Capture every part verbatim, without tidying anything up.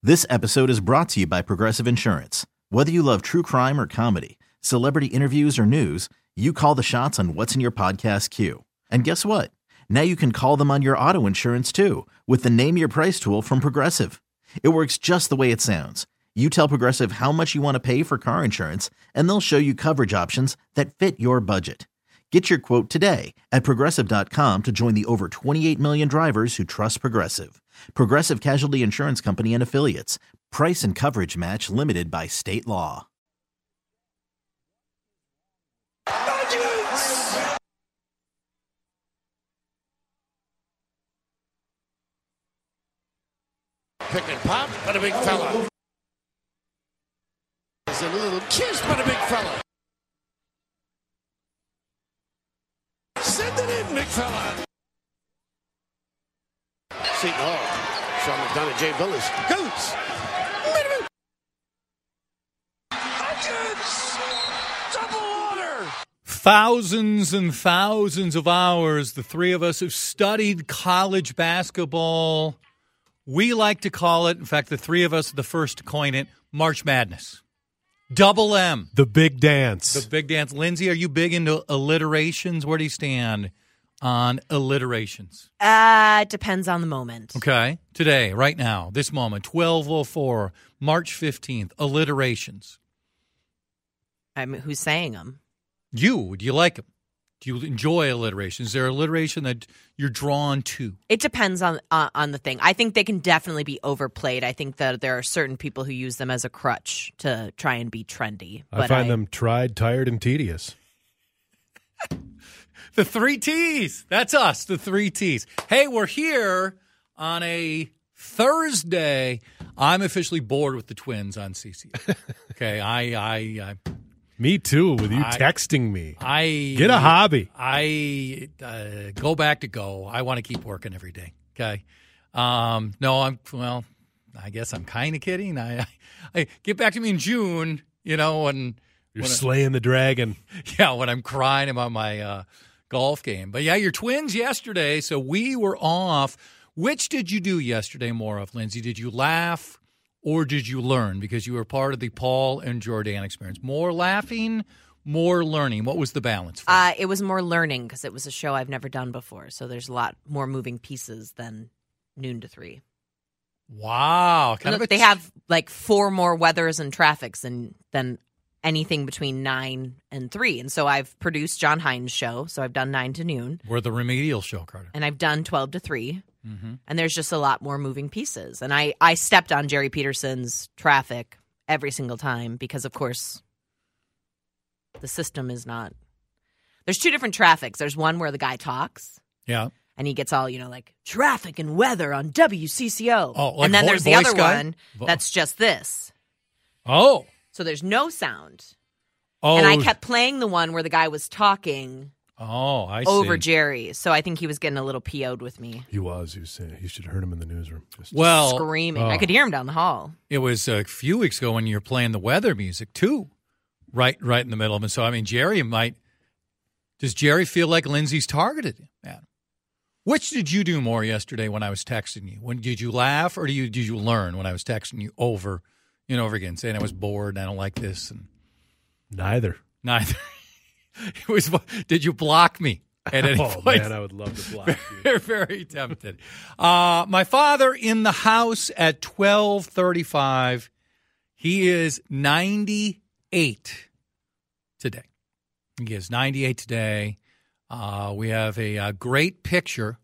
This episode is brought to you by Progressive Insurance. Whether you love true crime or comedy, celebrity interviews or news, you call the shots on what's in your podcast queue. And guess what? Now you can call them on your auto insurance too with the Name Your Price tool from Progressive. It works just the way it sounds. You tell Progressive how much you want to pay for car insurance, and they'll show you coverage options that fit your budget. Get your quote today at Progressive dot com to join the over twenty-eight million drivers who trust Progressive. Progressive Casualty Insurance Company and Affiliates. Price and coverage match limited by state law. Pick and pop, but a big fella. There's a little kiss, but a big fella. Send it in, big fella. See, oh, Sean McDonough, Jay Billis. Goats. Double order. Thousands and thousands of hours the three of us have studied college basketball. We like to call it, in fact, the three of us are the first to coin it, March Madness. Double M. The big dance. The big dance. Lindsay, are you big into alliterations? Where do you stand on alliterations? Uh, it depends on the moment. Okay. Today, right now, this moment, twelve oh four, March fifteenth, alliterations. I mean, who's saying them? You. Do you like them? Do you enjoy alliteration? Is there alliteration that you're drawn to? It depends on uh, on the thing. I think they can definitely be overplayed. I think that there are certain people who use them as a crutch to try and be trendy. I But find I, them tried, tired, and tedious. The three T's. That's us, the three T's. Hey, we're here on a Thursday. I'm officially bored with the Twins on C C. Okay, I, I, I Me too, with you I- texting me. I Get a hobby. I uh, go back to go. I want to keep working every day. Okay. Um, no, I'm well. I guess I'm kind of kidding. I, I, I get back to me in June. You know, and You're when I- slaying the dragon. yeah, when I'm crying about my uh, golf game. But yeah, your Twins yesterday. So we were off. Which did you do yesterday more of, Lindsay? Did you laugh? Or did you learn? Because you were part of the Paul and Jordan experience. More laughing, more learning. What was the balance for you? uh, it was more learning because it was a show I've never done before. So there's a lot more moving pieces than noon to three. Wow. Kind of a they have like four more weathers and traffics than than anything between nine and three. And so I've produced John Hines' show. So I've done nine to noon. We're the remedial show, Carter. And I've done twelve to three. Mm-hmm. And there's just a lot more moving pieces. And I, I stepped on Jerry Peterson's traffic every single time because, of course, the system is not. There's two different traffics. There's one where the guy talks. Yeah. And he gets all, you know, like traffic and weather on W C C O. Oh, like and then vo- there's the voice other guy? one Vo- that's just this. Oh. So there's no sound. Oh. And I kept playing the one where the guy was talking Oh, I see. over Jerry. So I think he was getting a little P O'd with me. He was. He was saying you should have heard him in the newsroom. Just, Well, Screaming. oh. I could hear him down the hall. it was a few weeks ago when you were playing the weather music, too. Right right in the middle of it. So, I mean, Jerry might. Does Jerry feel like Lindsay's targeted him? Man. Which did you do more yesterday when I was texting you? When did you laugh or do you did you learn when I was texting you over and over again, saying I was bored, I don't like this, and neither. neither. It was. Did you block me at any Oh, point? man, I would love to block you. Very, very tempted. Uh, my father in the house at twelve thirty-five. He is ninety-eight today. He is ninety-eight today. Uh, we have a, a great picture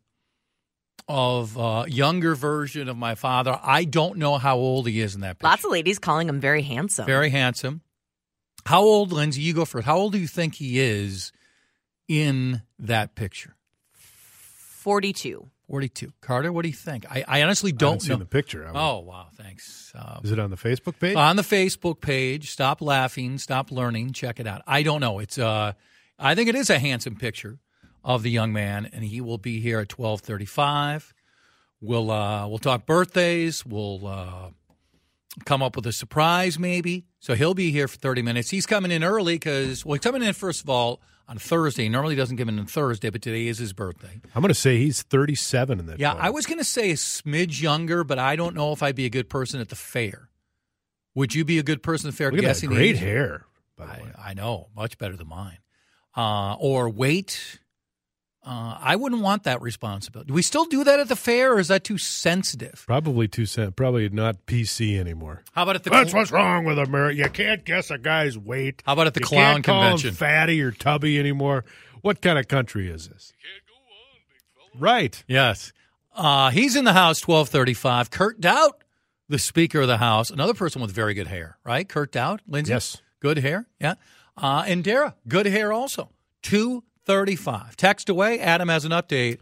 of a younger version of my father. I don't know how old he is in that picture. Lots of ladies calling him very handsome. Very handsome. How old, Lindsay? You go first. How old do you think he is in that picture? forty-two. forty-two. Carter, what do you think? I, I honestly I don't haven't know. seen the picture. I would- Oh, wow. Thanks. Uh, Is it on the Facebook page? on the Facebook page, Stop Laughing, Stop Learning. Check it out. I don't know. It's uh, I think it is a handsome picture of the young man, and he will be here at twelve thirty-five. We'll uh, we'll talk birthdays. We'll uh, come up with a surprise maybe. So he'll be here for thirty minutes. He's coming in early because, well, he's coming in, first of all, on Thursday. He normally doesn't give in on Thursday, but today is his birthday. I'm going to say he's thirty-seven in that. Yeah, photo. I was going to say a smidge younger, but I don't know if I'd be a good person at the fair. Would you be a good person at the fair? Look at that guessing the great age? hair, by the way. I, I know, much better than mine. Uh, or weight. Uh, I wouldn't want that responsibility. Do we still do that at the fair, or is that too sensitive? Probably too sen- Probably not P C anymore. How about at the That's cl- what's wrong with America. You can't guess a guy's weight. How about at the you clown can't call convention? him fatty or tubby anymore. What kind of country is this? You can't go on, big fella. Right. Yes. Uh, he's in the House, twelve thirty-five. Kurt Doubt, the Speaker of the House, another person with very good hair, right? Kurt Doubt, Lindsay? Yes. Good hair, yeah. Uh, and Dara, good hair also. two thirty-five. Text away. Adam has an update.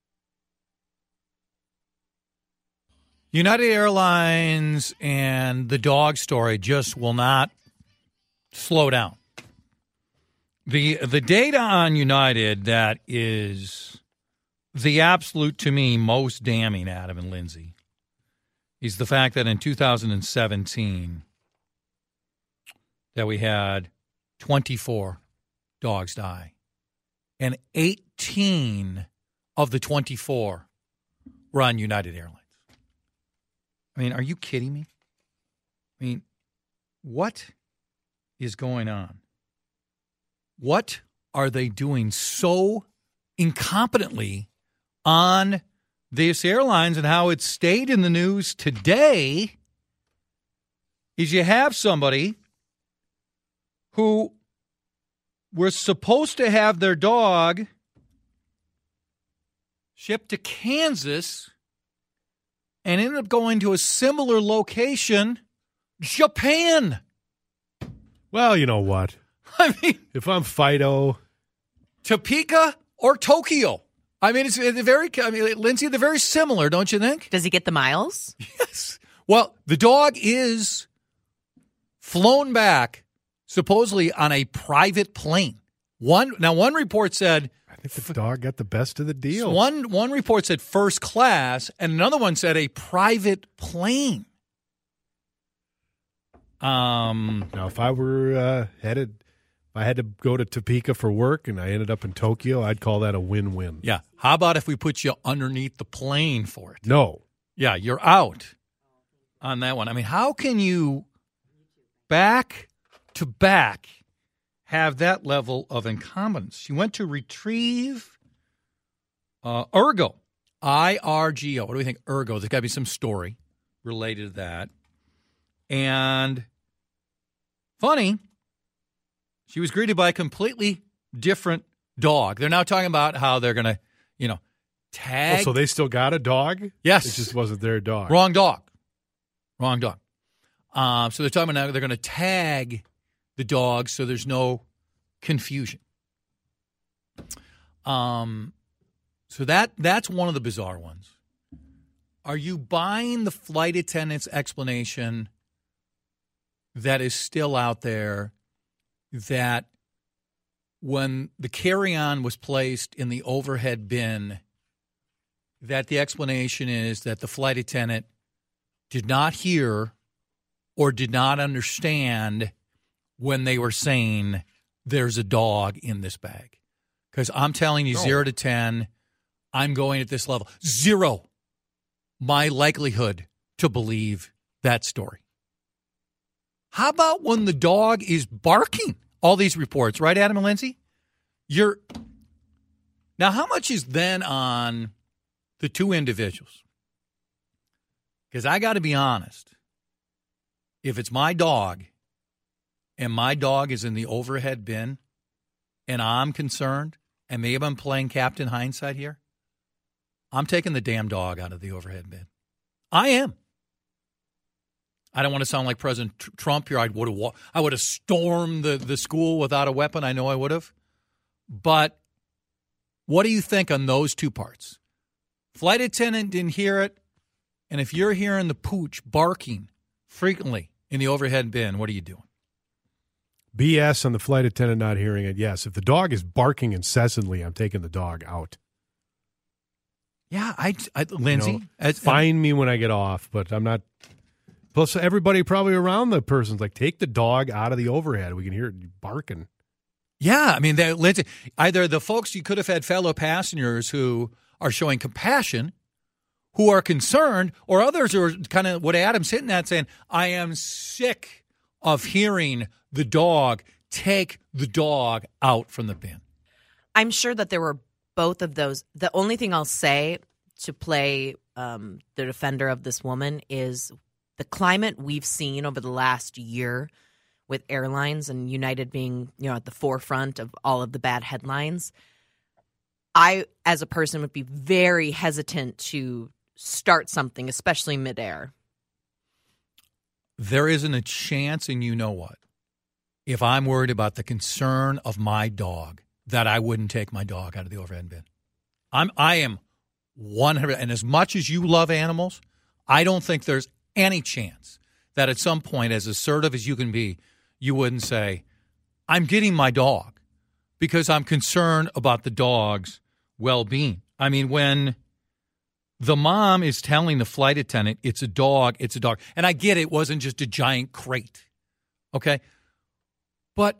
United Airlines and the dog story just will not slow down. The the data on United that is the absolute, to me, most damning, Adam and Lindsay, is the fact that in two thousand seventeen that we had twenty-four dogs die. And eighteen of the twenty-four were on United Airlines. I mean, are you kidding me? I mean, what is going on? What are they doing so incompetently on this airlines, and how it stayed in the news today is you have somebody who was supposed to have their dog shipped to Kansas and ended up going to a similar location, Japan. Well, you know what? I mean, If I'm Fido, Topeka or Tokyo. I mean, it's it's very, I mean, Lindsay, they're very similar, don't you think? Does he get the miles? Yes. Well, the dog is flown back supposedly on a private plane. One now, one report said I think the dog got the best of the deal. one one report said first class, and another one said a private plane. Um. Now, if I were uh, headed, if I had to go to Topeka for work and I ended up in Tokyo, I'd call that a win-win. Yeah. How about if we put you underneath the plane for it? No. Yeah, you're out on that one. I mean, how can you back to back have that level of incompetence? She went to retrieve uh, Ergo, I R G O. What do we think? Ergo. There's got to be some story related to that. And funny, she was greeted by a completely different dog. They're now talking about how they're going to, you know, tag. Oh, so they still got a dog? Yes. It just wasn't their dog. Wrong dog. Wrong dog. Um, so they're talking about now they're going to tag the dog so there's no confusion. Um, so that that's one of the bizarre ones. Are you buying the flight attendant's explanation that is still out there that when the carry-on was placed in the overhead bin, that the explanation is that the flight attendant did not hear or did not understand when they were saying there's a dog in this bag? Because I'm telling you, No. zero to ten, I'm going at this level. Zero. My likelihood to believe that story. How about when the dog is barking? All these reports, right, Adam and Lindsay? You're now, how much is then on the two individuals? Because I got to be honest. If it's my dog and my dog is in the overhead bin and I'm concerned, and maybe I'm playing Captain Hindsight here, I'm taking the damn dog out of the overhead bin. I am. I don't want to sound like President Tr- Trump here. I would have wa- I would have stormed the, the school without a weapon. I know I would have. But what do you think on those two parts? Flight attendant didn't hear it. And if you're hearing the pooch barking frequently in the overhead bin, what are you doing? B S on the flight attendant not hearing it. Yes. If the dog is barking incessantly, I'm taking the dog out. Yeah, I, I Lindsay. You know, as- find me when I get off, but I'm not. Plus, everybody probably around the person's like, take the dog out of the overhead. We can hear it barking. Yeah, I mean, they, Lindsay, either the folks you could have had fellow passengers who are showing compassion, who are concerned, or others who are kind of what Adam's hitting at, saying, I am sick of hearing the dog, take the dog out from the bin. I'm sure that there were both of those. The only thing I'll say to play um, the defender of this woman is the climate we've seen over the last year with airlines and United being, you know, at the forefront of all of the bad headlines. I, as a person, would be very hesitant to start something, especially midair. There isn't a chance, and you know what, if I'm worried about the concern of my dog, that I wouldn't take my dog out of the overhead bin. I'm, I am one hundred, and as much as you love animals, I don't think there's any chance that at some point, as assertive as you can be, you wouldn't say, I'm getting my dog because I'm concerned about the dog's well-being. I mean, when the mom is telling the flight attendant, it's a dog, it's a dog. And I get it wasn't just a giant crate, okay? But,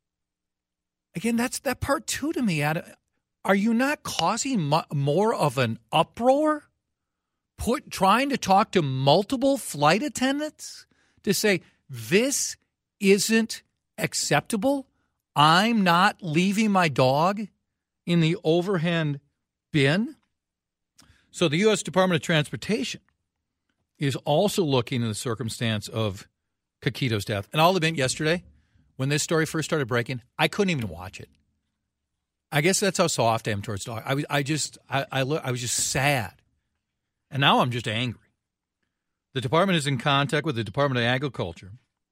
again, that's that part two to me. Adam. Are you not causing mo- more of an uproar? Put trying to talk to multiple flight attendants to say, this isn't acceptable? I'm not leaving my dog in the overhead bin? So the U S Department of Transportation is also looking at the circumstance of Kakito's death. And I'll admit, yesterday, when this story first started breaking, I couldn't even watch it. I guess that's how soft I am towards dogs. I, I just, I, I, I was just sad. And now I'm just angry. The department is in contact with the Department of Agriculture,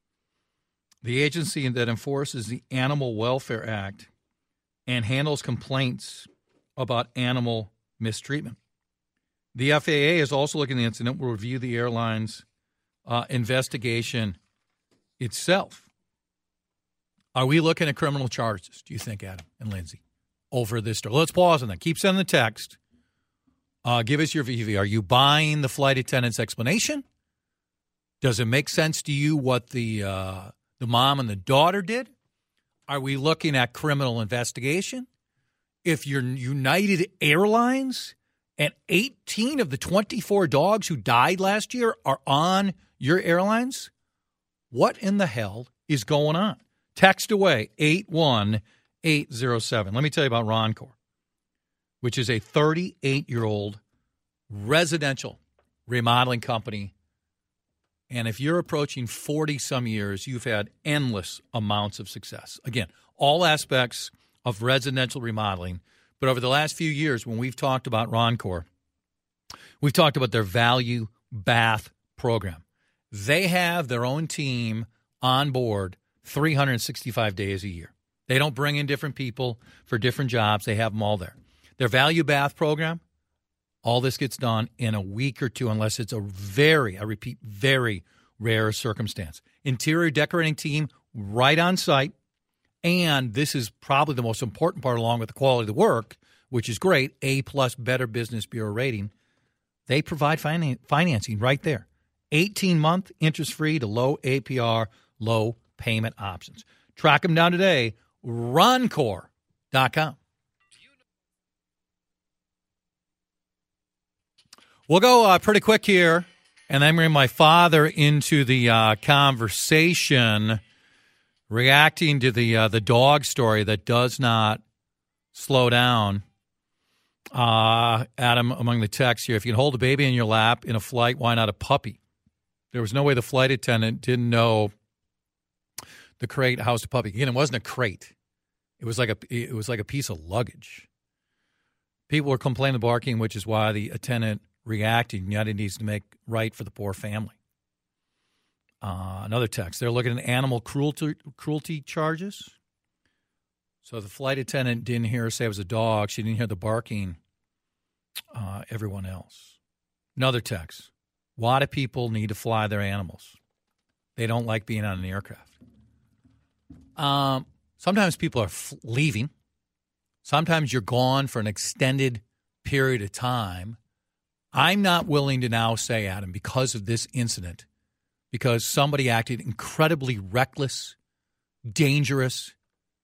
the agency that enforces the Animal Welfare Act and handles complaints about animal mistreatment. The F A A is also looking at the incident, will review the airline's uh, investigation itself. Are we looking at criminal charges, do you think, Adam and Lindsay, over this story? Let's pause on that. Keep sending the text. Uh, give us your V V. Are you buying the flight attendant's explanation? Does it make sense to you what the uh, the mom and the daughter did? Are we looking at criminal investigation? If you're United Airlines and eighteen of the twenty-four dogs who died last year are on your airlines, what in the hell is going on? Text away, eight one eight zero seven. Let me tell you about Roncor, which is a thirty-eight-year-old residential remodeling company. And if you're approaching forty-some years, you've had endless amounts of success. Again, all aspects of residential remodeling. But over the last few years, when we've talked about Roncor, we've talked about their value bath program. They have their own team on board three hundred sixty-five days a year. They don't bring in different people for different jobs. They have them all there. Their value bath program, all this gets done in a week or two unless it's a very, I repeat, very rare circumstance. Interior decorating team right on site. And this is probably the most important part along with the quality of the work, which is great, A-plus Better Business Bureau rating. They provide finan- financing right there. eighteen-month interest-free to low A P R, low payment options. Track them down today, roncor dot com. We'll go uh, pretty quick here, and then bring my father into the uh, conversation, reacting to the uh, the dog story that does not slow down. Uh, Adam, among the texts here, if you can hold a baby in your lap in a flight, why not a puppy? There was no way the flight attendant didn't know the crate housed a puppy. Again, it wasn't a crate. It was like a it was like a piece of luggage. People were complaining of barking, which is why the attendant reacted. United needs to make right for the poor family. Uh, another text. They're looking at animal cruelty cruelty charges. So the flight attendant didn't hear her say it was a dog. She didn't hear the barking. Uh, everyone else. Another text. Why do people need to fly their animals? They don't like being on an aircraft. Um, sometimes people are f- leaving. Sometimes you're gone for an extended period of time. I'm not willing to now say, Adam, because of this incident, because somebody acted incredibly reckless, dangerous,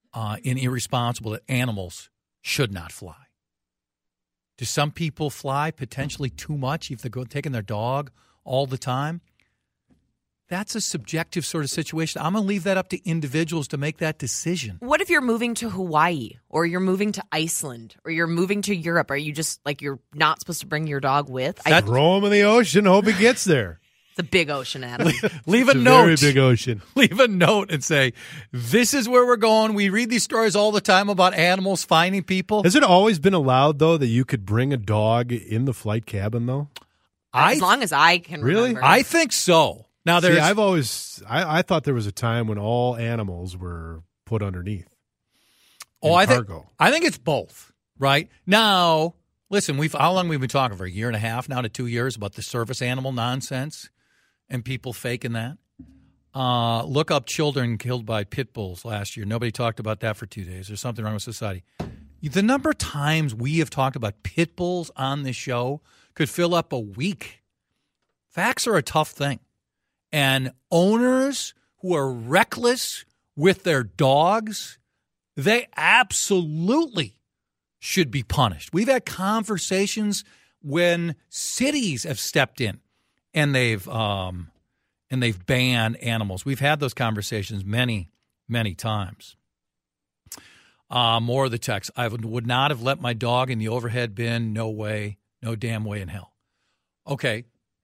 uh, and irresponsible that animals should not fly. Do some people fly potentially too much if they're go, taking their dog all the time? That's a subjective sort of situation. I'm going to leave that up to individuals to make that decision. What if you're moving to Hawaii or you're moving to Iceland or you're moving to Europe? Are you just like you're not supposed to bring your dog with? I, Throw him in the ocean. Hope he gets there. it's a big ocean, Adam. Leave a, It's a note. very big ocean. Leave a note and say, this is where we're going. We read these stories all the time about animals finding people. Has it always been allowed, though, that you could bring a dog in the flight cabin, though? I, as long as I can Really? remember. I think so. Now, there's. See, I've always, I, I thought there was a time when all animals were put underneath. Oh, in I think cargo. I think it's both. Right now, listen. We've how long we've been talking for a year and a half now to two years about the service animal nonsense and people faking that. Uh, look up children killed by pit bulls last year. Nobody talked about that for two days. There's something wrong with society. The number of times we have talked about pit bulls on this show could fill up a week. Facts are a tough thing. And owners who are reckless with their dogs, they absolutely should be punished. We've had conversations when cities have stepped in and they've um, and they've banned animals. We've had those conversations many, many times. Uh, more of the text. I would not have let my dog in the overhead bin. No way. No damn way in hell. Okay.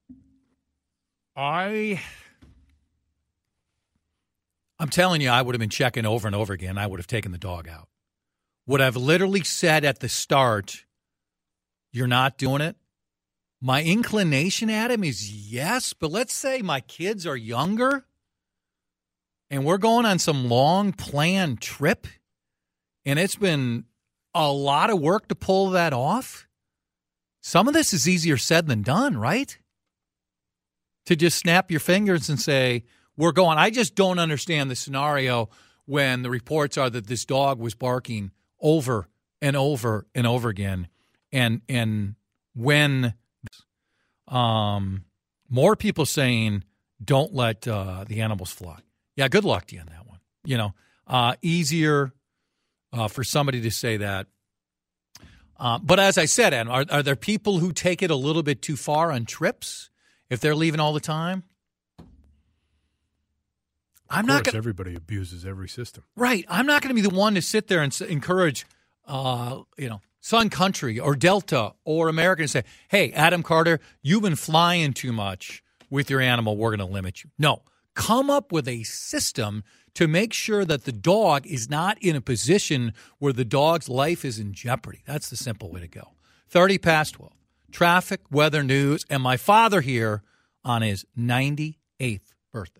I, I'm telling you, I would have been checking over and over again. I would have taken the dog out. Would I've literally said at the start, you're not doing it? My inclination, Adam, is yes. But let's say my kids are younger and we're going on some long planned trip and it's been a lot of work to pull that off. Some of this is easier said than done, right? To just snap your fingers and say, we're going. I just don't understand the scenario when the reports are that this dog was barking over and over and over again. And and when um, more people saying, don't let uh, the animals fly. Yeah, good luck to you on that one. You know, uh, easier uh, for somebody to say that. Uh, but as I said, Adam, are, are there people who take it a little bit too far on trips? If they're leaving all the time, I'm of not course, going. Everybody abuses every system, Right. I'm not going to be the one to sit there and s- encourage, uh, you know, Sun Country or Delta or American and say, "Hey, Adam Carter, you've been flying too much with your animal. We're going to limit you." No, come up with a system to make sure that the dog is not in a position where the dog's life is in jeopardy. That's the simple way to go. Thirty past twelve. Traffic, weather, news, and my father here on his ninety-eighth birthday.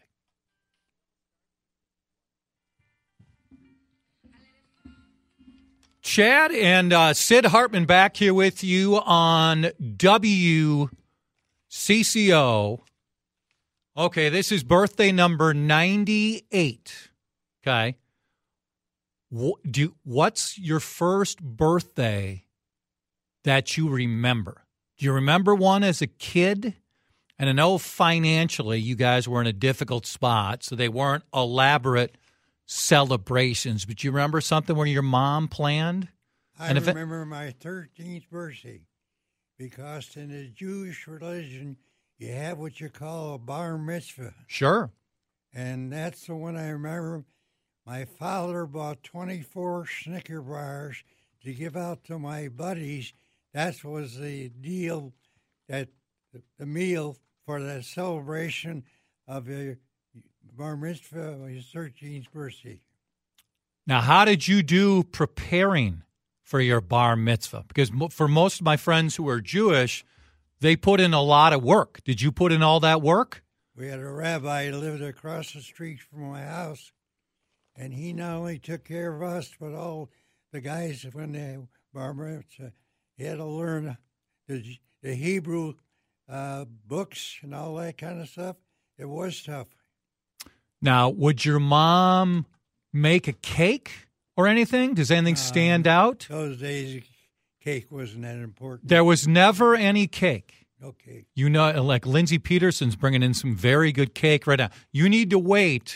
Chad and uh, Sid Hartman back here with you on W C C O. Okay, this is birthday number ninety-eight. Okay. What, do, what's your first birthday that you remember? Do you remember one as a kid? And I know financially you guys were in a difficult spot, so they weren't elaborate celebrations. But you remember something where your mom planned? I And if it- remember my thirteenth birthday because in the Jewish religion, you have what you call a bar mitzvah. Sure. And that's the one I remember. My father bought twenty-four Snicker bars to give out to my buddies. That was the deal, that the meal for the celebration of the bar mitzvah of his thirteenth birthday. Now, how did you do preparing for your bar mitzvah? Because mo- for most of my friends who are Jewish, they put in a lot of work. Did you put in all that work? We had a rabbi who lived across the street from my house, and he not only took care of us, but all the guys when they bar mitzvah, he had to learn the, the Hebrew uh, books and all that kind of stuff. It was tough. Now, would your mom make a cake or anything? Does anything stand out? Those days, cake wasn't that important. There was never any cake. No cake. You know, like Lindsey Peterson's bringing in some very good cake right now. You need to wait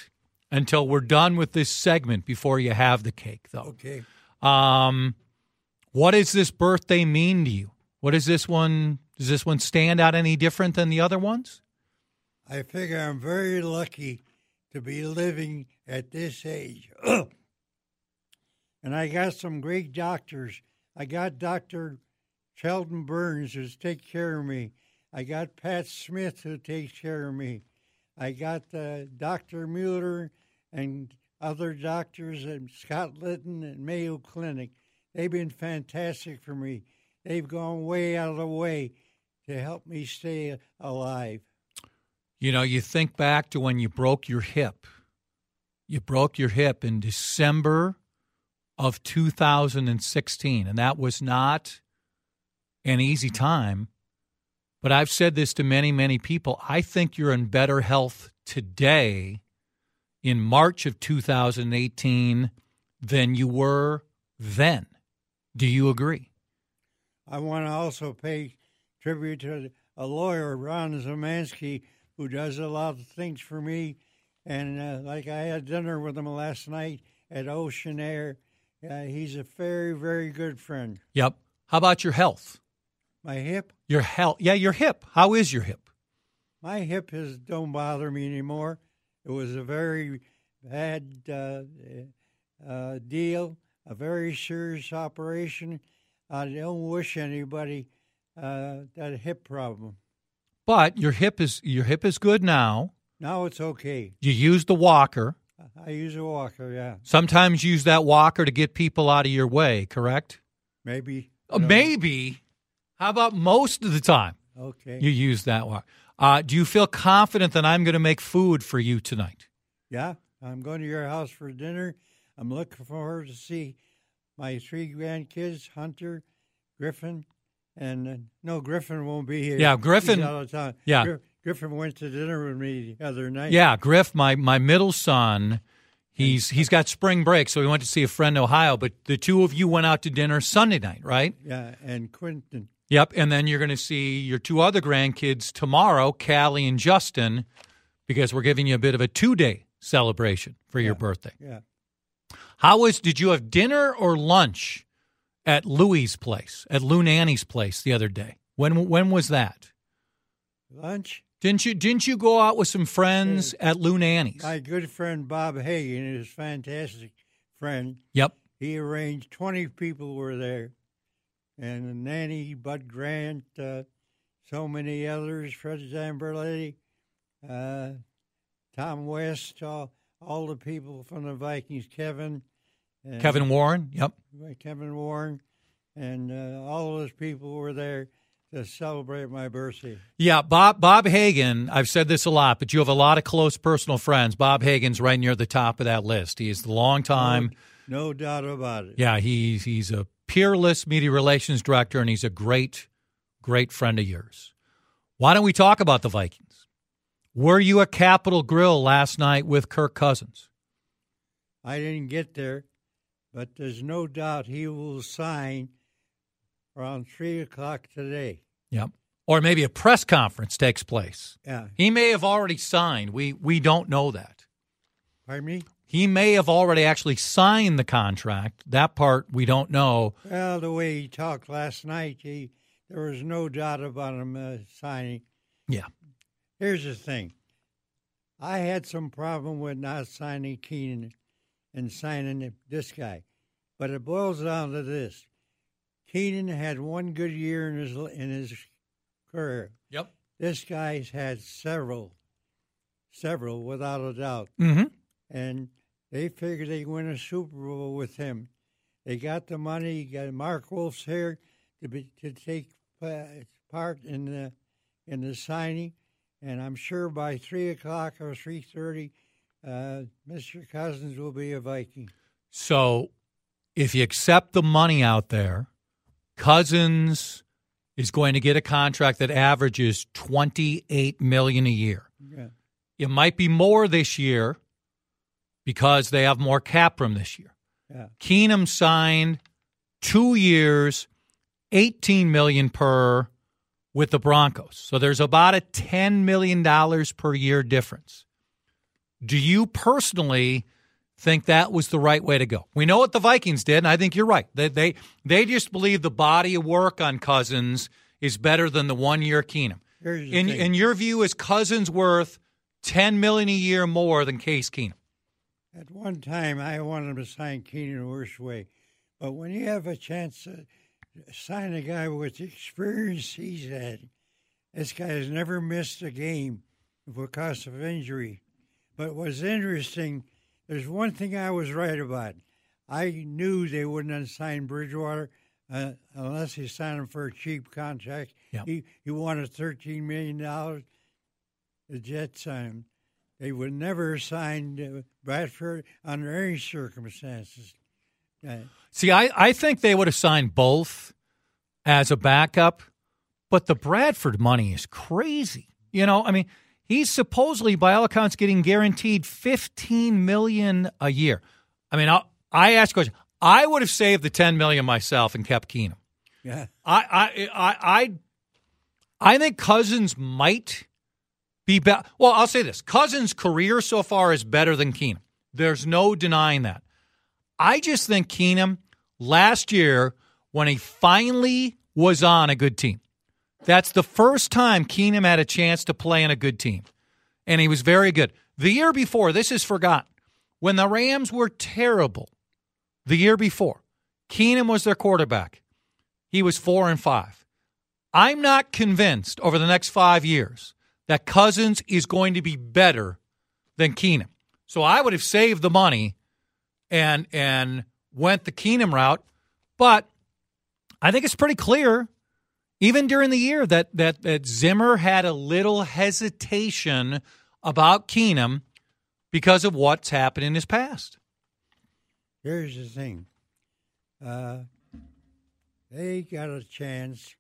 until we're done with this segment before you have the cake, though. Okay. Um, what does this birthday mean to you? What is this one? Does this one stand out any different than the other ones? I figure I'm very lucky to be living at this age. And I got some great doctors. I got Doctor Sheldon Burns who takes care of me. I got Pat Smith who takes care of me. I got uh, Doctor Mueller and other doctors at Scott Litton and Mayo Clinic. They've been fantastic for me. They've gone way out of the way to help me stay alive. You know, you think back to when you broke your hip. You broke your hip in December of two thousand sixteen, and that was not an easy time. But I've said this to many, many people. I think you're in better health today in March of two thousand eighteen than you were then. Do you agree? I want to also pay tribute to a lawyer, Ron Zemansky, who does a lot of things for me. And uh, like I had dinner with him last night at Ocean Air. Uh, he's a very, very good friend. Yep. How about your health? My hip? Your health. Yeah, your hip. How is your hip? My hip has don't bother me anymore. It was a very bad uh, uh, deal, a very serious operation. I don't wish anybody uh, that hip problem. But your hip is your hip is good now. Now it's okay. You use the walker. I use a walker, yeah. Sometimes use that walker to get people out of your way, correct? Maybe. Uh, maybe. How about most of the time? Okay. You use that walker. Uh, do you feel confident that I'm going to make food for you tonight? Yeah, I'm going to your house for dinner. I'm looking forward to see my three grandkids, Hunter, Griffin, and uh, no, Griffin won't be here. Yeah, Griffin. He's out of town. Yeah. Gr- Griffin went to dinner with me the other night. Yeah, Griff, my, my middle son, he's he's got spring break, so he went to see a friend in Ohio. But the two of you went out to dinner Sunday night, right? Yeah, and Quentin. Yep, and then you're going to see your two other grandkids tomorrow, Callie and Justin, because we're giving you a bit of a two-day celebration for your Yeah, birthday. Yeah. How was, did you have dinner or lunch at Louie's place, at Lou Nanny's place the other day? When when was that? Lunch? Didn't you didn't you go out with some friends at Lou Nanny's? My good friend Bob Hagan, his fantastic friend, Yep. he arranged twenty people were there. And Nanny, Bud Grant, uh, so many others, Fred Zamberletti, uh, Tom West, all, all the people from the Vikings, Kevin. And Kevin Warren, yep. Kevin Warren, and uh, all those people were there to celebrate my birthday. Yeah, Bob Bob Hagan, I've said this a lot, but you have a lot of close personal friends. Bob Hagan's right near the top of that list. He is the long time. No, no doubt about it. Yeah, he's he's a peerless media relations director, and he's a great, great friend of yours. Why don't we talk about the Vikings? Were you at Capitol Grill last night with Kirk Cousins? I didn't get there, but there's no doubt he will sign around three o'clock today. Yep. Or maybe a press conference takes place. Yeah. He may have already signed. We we don't know that. Pardon me? He may have already actually signed the contract. That part we don't know. Well, the way he talked last night, he there was no doubt about him uh, signing. Yeah. Here's the thing. I had some problem with not signing Keenan and signing this guy. But it boils down to this. Keenan had one good year in his in his career. Yep. This guy's had several, several without a doubt. Mm-hmm. And they figured they'd win a Super Bowl with him. They got the money. Got Mark Wolf's here to be to take uh, part in the in the signing, and I'm sure by three o'clock or three thirty, uh, Mister Cousins will be a Viking. So, if you accept the money out there, Cousins is going to get a contract that averages twenty-eight million dollars a year. Yeah. It might be more this year because they have more cap room this year. Yeah. Keenum signed two years, eighteen million dollars per with the Broncos. So there's about a ten million dollars per year difference. Do you personally think that was the right way to go? We know what the Vikings did, and I think you're right. They they, they just believe the body of work on Cousins is better than the one-year Keenum. In, in your view, is Cousins worth ten million dollars a year more than Case Keenum? At one time, I wanted to sign Keenan the worst way. But when you have a chance to sign a guy with the experience he's had, this guy has never missed a game because of injury. But what's interesting, there's one thing I was right about. I knew they wouldn't have signed Bridgewater uh, unless he signed him for a cheap contract. Yep. He, he wanted thirteen million dollars. The Jets signed him. They would never have signed uh, Bradford under any circumstances. Uh, See, I, I think they would have signed both as a backup, but the Bradford money is crazy. You know, I mean, he's supposedly, by all accounts, getting guaranteed fifteen million dollars a year. I mean, I, I asked a question. I would have saved the ten million dollars myself and kept Keenum. yeah. I I I I, I think Cousins might be better. Well, I'll say this. Cousins' career so far is better than Keenum. There's no denying that. I just think Keenum, last year, when he finally was on a good team, that's the first time Keenum had a chance to play on a good team, and he was very good. The year before, this is forgotten, when the Rams were terrible, the year before, Keenum was their quarterback. He was four and five. I'm not convinced over the next five years that Cousins is going to be better than Keenum. So I would have saved the money and and went the Keenum route. But I think it's pretty clear, even during the year, that that, that Zimmer had a little hesitation about Keenum because of what's happened in his past. Here's the thing. Uh, they got a chance,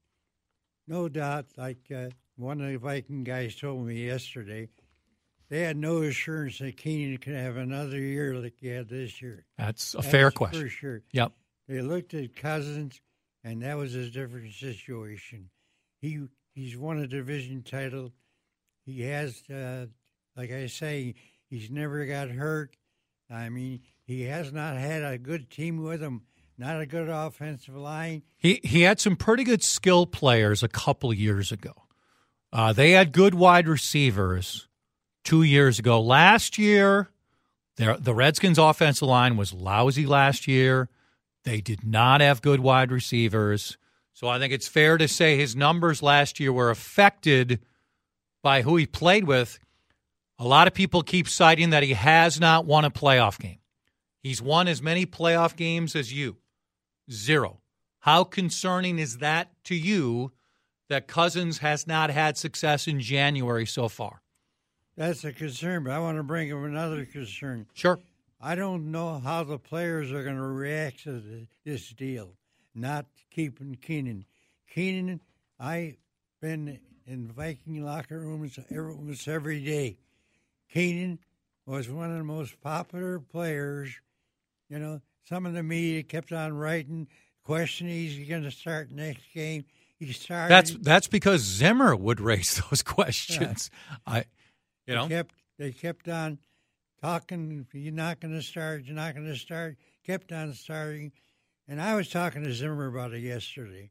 no doubt, like uh, one of the Viking guys told me yesterday, they had no assurance that Keenan could have another year like he had this year. That's a That's fair question. For sure. Yep. They looked at Cousins, and that was a different situation. He He's won a division title. He has, uh, like I say, he's never got hurt. I mean, he has not had a good team with him, not a good offensive line. He he had some pretty good skill players a couple years ago. Uh, they had good wide receivers two years ago. Last year, the Redskins' offensive line was lousy last year. They did not have good wide receivers. So I think it's fair to say his numbers last year were affected by who he played with. A lot of people keep citing that he has not won a playoff game. He's won as many playoff games as you. Zero. How concerning is that to you that Cousins has not had success in January so far? That's a concern, but I want to bring up another concern. Sure. I don't know how the players are going to react to the, this deal, not keeping Keenan. Keenan, I've been in Viking locker rooms almost every day. Keenan was one of the most popular players. You know, some of the media kept on writing, questioning he's going to start next game. He started. That's that's because Zimmer would raise those questions. Yeah. I, you know, they kept they kept on talking. You're not going to start. You're not going to start. Kept on starting, and I was talking to Zimmer about it yesterday.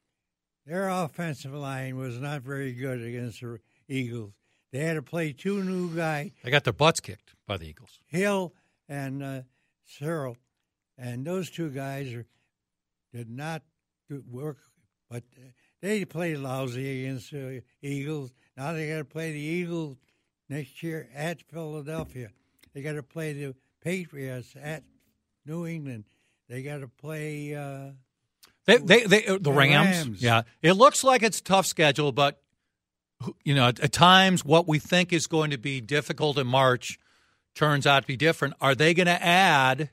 Their offensive line was not very good against the Eagles. They had to play two new guys. They got their butts kicked by the Eagles. Hill and uh, Searle, and those two guys are, did not do work, but they played lousy against the Eagles. Now they got to play the Eagles next year at Philadelphia. They got to play the Patriots at New England. They got to play uh, they, they, they, the, the Rams. Rams. Yeah, it looks like it's a tough schedule, but you know, at, at times what we think is going to be difficult in March turns out to be different. Are they going to add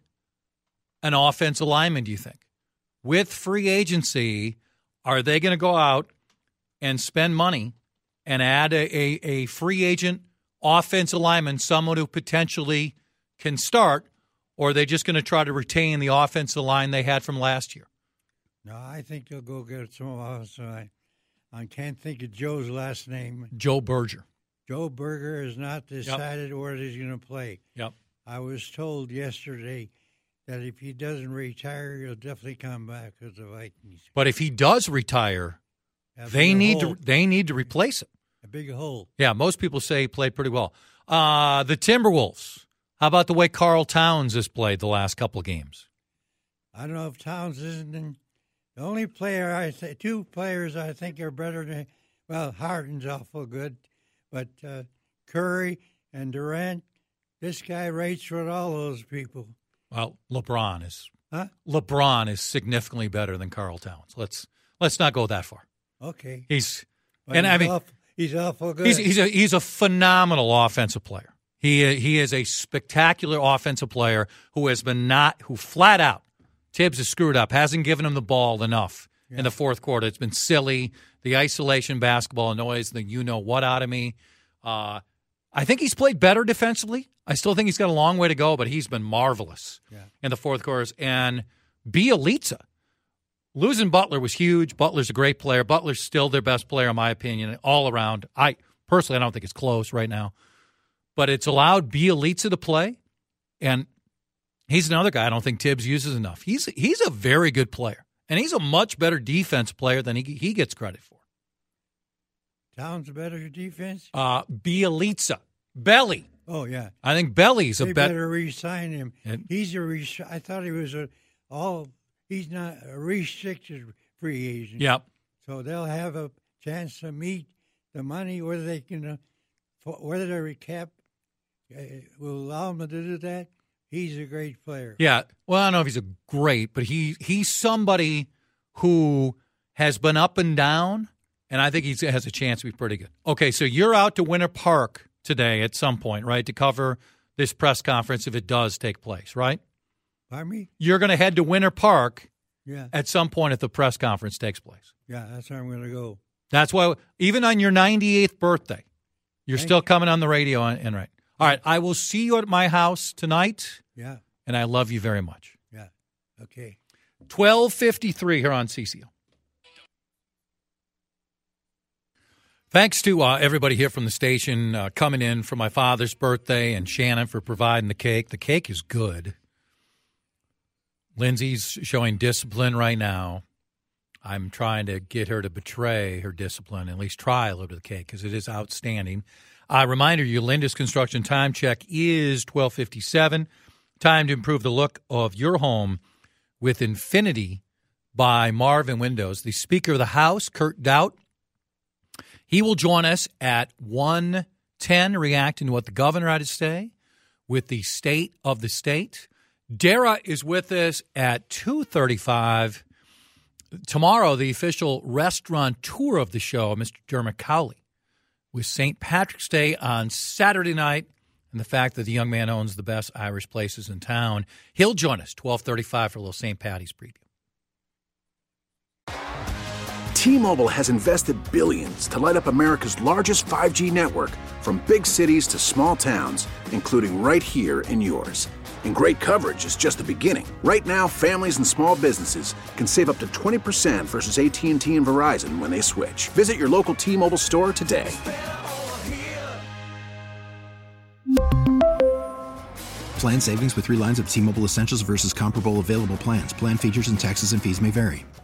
an offensive lineman, do you think? With free agency, are they going to go out and spend money and add a, a, a free agent offensive lineman, someone who potentially can start, or are they just going to try to retain the offensive line they had from last year? No, I think they'll go get some offensive line. I can't think of Joe's last name. Joe Berger. Joe Berger has not decided yep. where he's going to play. Yep. I was told yesterday that if he doesn't retire, he'll definitely come back with the Vikings. But if he does retire, That'd they need hole. to they need to replace him. A big hole. Yeah, most people say he played pretty well. Uh, the Timberwolves. How about the way Karl Towns has played the last couple of games? I don't know if Towns isn't in, the only player I say two players I think are better than well Harden's awful good, but uh, Curry and Durant. This guy rates with all those people. Well, LeBron is huh? LeBron is significantly better than Karl Towns. Let's let's not go that far. Okay, he's but and he's I mean awful, he's awful good. He's he's a he's a phenomenal offensive player. He he is a spectacular offensive player who has been not who flat out Tibbs has screwed up, hasn't given him the ball enough yeah. in the fourth quarter. It's been silly. The isolation basketball annoys the you know what out of me. Uh, I think he's played better defensively. I still think he's got a long way to go, but he's been marvelous yeah. in the fourth quarters. And Bjelica, losing Butler was huge. Butler's a great player. Butler's still their best player, in my opinion, all around. I personally, I don't think it's close right now. But it's allowed Bjelica to play, and he's another guy I don't think Tibbs uses enough. He's he's a very good player, and he's a much better defense player than he he gets credit for. Towns better defense? Uh, Bjelica. Belly. Oh, yeah. I think Belly's a they better. better re-sign him. And, he's a re- I thought he was a all. He's not a restricted free agent. Yep. So they'll have a chance to meet the money, whether they can, uh, whether their cap uh, will allow them to do that. He's a great player. Yeah. Well, I don't know if he's a great, but he he's somebody who has been up and down, and I think he has a chance to be pretty good. Okay, so you're out to Winter Park today at some point, right, to cover this press conference if it does take place, right? Pardon me? You're going to head to Winter Park yeah. at some point if the press conference takes place. Yeah, that's where I'm going to go. That's why, even on your ninety-eighth birthday, you're Thank still you. coming on the radio and, and right. All right, I will see you at my house tonight. Yeah. And I love you very much. Yeah. Okay. twelve fifty-three here on C C O. Thanks to uh, everybody here from the station uh, coming in for my father's birthday and Shannon for providing the cake. The cake is good. Lindsay's showing discipline right now. I'm trying to get her to betray her discipline, at least try a little bit of the cake because it is outstanding. Uh, reminder, your Linda's Construction time check is twelve fifty-seven. Time to improve the look of your home with Infinity by Marvin Windows. The Speaker of the House, Kurt Doubt, he will join us at one ten, reacting to what the governor had to say with the state of the state. Dara is with us at two thirty-five. Tomorrow, the official restaurant tour of the show, Mister Dermot Cowley, with Saint Patrick's Day on Saturday night and the fact that the young man owns the best Irish places in town. He'll join us twelve thirty-five for a little Saint Patty's preview. T-Mobile has invested billions to light up America's largest five G network, from big cities to small towns, including right here in yours. And great coverage is just the beginning. Right now, families and small businesses can save up to twenty percent versus A T and T and Verizon when they switch. Visit your local T-Mobile store today. Plan savings with three lines of T-Mobile Essentials versus comparable available plans. Plan features and taxes and fees may vary.